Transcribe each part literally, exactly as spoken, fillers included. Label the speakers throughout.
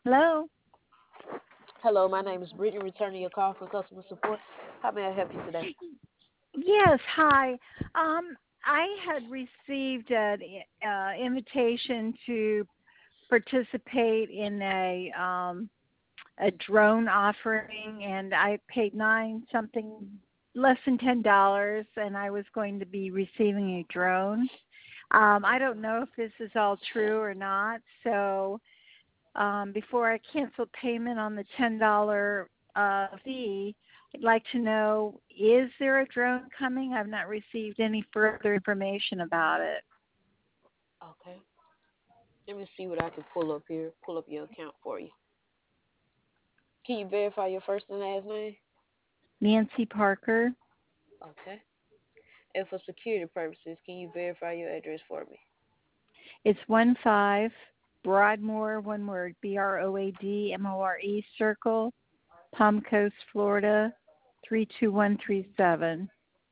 Speaker 1: Hello.
Speaker 2: Hello, my name is Brittany, returning your call for customer support. How may I help you today?
Speaker 1: Yes, hi. Um, I had received an uh, invitation to participate in a um, a drone offering, and I paid nine something less than ten dollars, and I was going to be receiving a drone. Um, I don't know if this is all true or not, so um, before I cancel payment on the ten dollar uh, fee, I'd like to know, is there a drone coming? I've not received any further information about it.
Speaker 2: Okay. Let me see what I can pull up here. Pull up your account for you. Can you verify your first and last name?
Speaker 1: Nancy Parker.
Speaker 2: Okay. And for security purposes, can you verify your address for me?
Speaker 1: It's one five Broadmoor, one word, B R O A D M O R E Circle, Palm Coast, Florida, three two one three seven.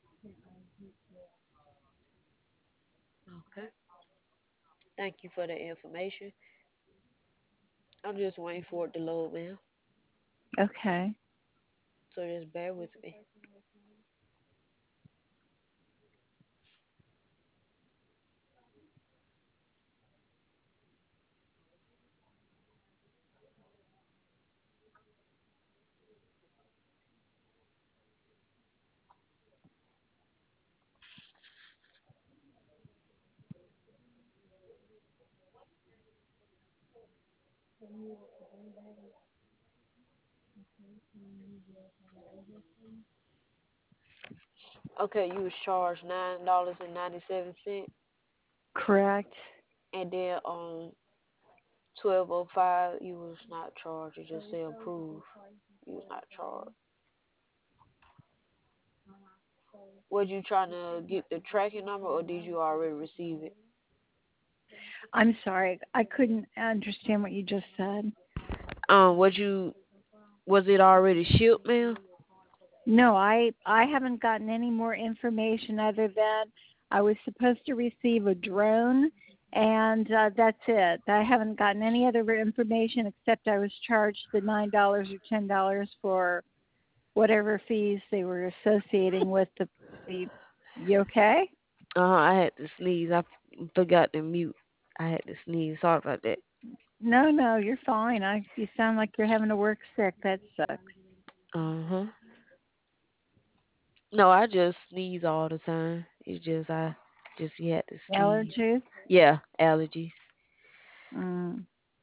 Speaker 2: Okay. Thank you for the information. I'm just waiting for it to load, man.
Speaker 1: Okay.
Speaker 2: So just bear with me. Okay, you was charged nine dollars and ninety seven cents,
Speaker 1: Correct.
Speaker 2: and then on twelve oh five you was not charged. You just say approved. You was not charged. Was you trying to get the tracking number, or did you already receive it?
Speaker 1: I'm sorry. I couldn't understand what you just said.
Speaker 2: Um, was you was it already shipped, ma'am?
Speaker 1: No, I I haven't gotten any more information other than I was supposed to receive a drone, and uh, that's it. I haven't gotten any other information except I was charged the nine dollars or ten dollars for whatever fees they were associating with the. the you okay?
Speaker 2: Uh, I had to sneeze. I f- forgot to mute. I had to sneeze. Sorry about that.
Speaker 1: No, no, you're fine. I you sound like you're having to work sick. That sucks.
Speaker 2: Uh huh. No, I just sneeze all the time. It's just I just had to sneeze.
Speaker 1: Allergies.
Speaker 2: Yeah, allergies.
Speaker 1: Mm.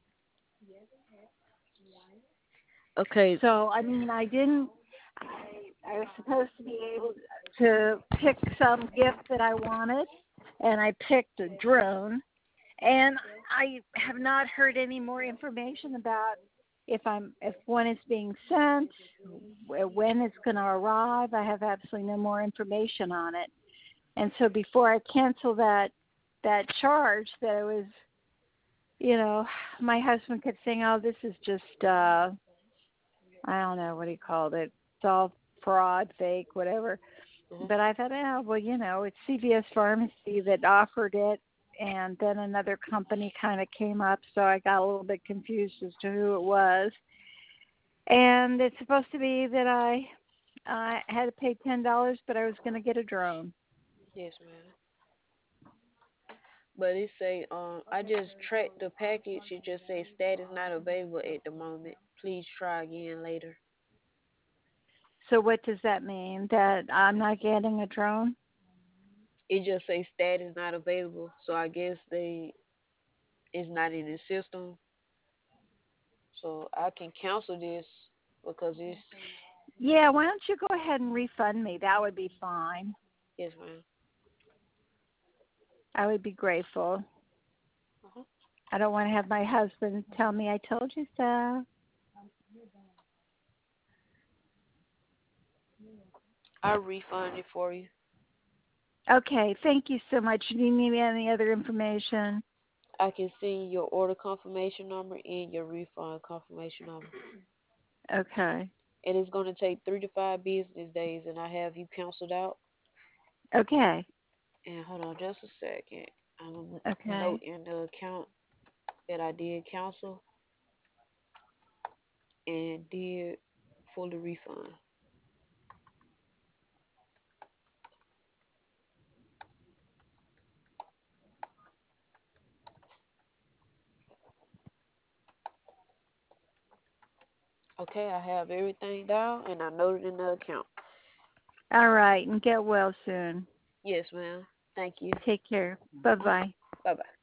Speaker 2: Okay.
Speaker 1: So I mean, I didn't. I I was supposed to be able to pick some gift that I wanted, and I picked a drone. And I have not heard any more information about if I'm if one is being sent, wh- when it's going to arrive. I have absolutely no more information on it. And so before I cancel that that charge, that it was, you know, my husband kept saying, "Oh, this is just uh I don't know what he called it. It's all fraud, fake, whatever."
Speaker 2: Mhm.
Speaker 1: But I thought, oh, well, you know, it's C V S Pharmacy that offered it, and then another company kind of came up, so I got a little bit confused as to who it was. And it's supposed to be that I I had to pay ten dollars, but I was going to get a drone.
Speaker 2: Yes, ma'am. But it say um I just tracked the package. It just say status not available at the moment. Please try again later.
Speaker 1: So what does that mean? That I'm not getting a drone?
Speaker 2: It just say status not available. So I guess they it's not in the system. So I can cancel this because it's
Speaker 1: Yeah, why don't you go ahead and refund me? That would be fine.
Speaker 2: yes, ma'am.
Speaker 1: I would be grateful.
Speaker 2: Uh-huh.
Speaker 1: I don't want to have my husband tell me I told you so.
Speaker 2: I'll refund it for you.
Speaker 1: Okay, thank you so much. Do you need any other information?
Speaker 2: I can send your order confirmation number and your refund confirmation number.
Speaker 1: Okay.
Speaker 2: And it's going to take three to five business days, and I have you canceled out.
Speaker 1: Okay.
Speaker 2: And hold on just a second. I'm gonna note
Speaker 1: Okay.
Speaker 2: in the account that I did cancel. and did fully refund. Okay, I have everything down and I noted in the account.
Speaker 1: All right, and get well soon.
Speaker 2: Yes, ma'am. Thank you.
Speaker 1: Take care. Bye
Speaker 2: Uh-huh.
Speaker 1: bye.
Speaker 2: Bye bye.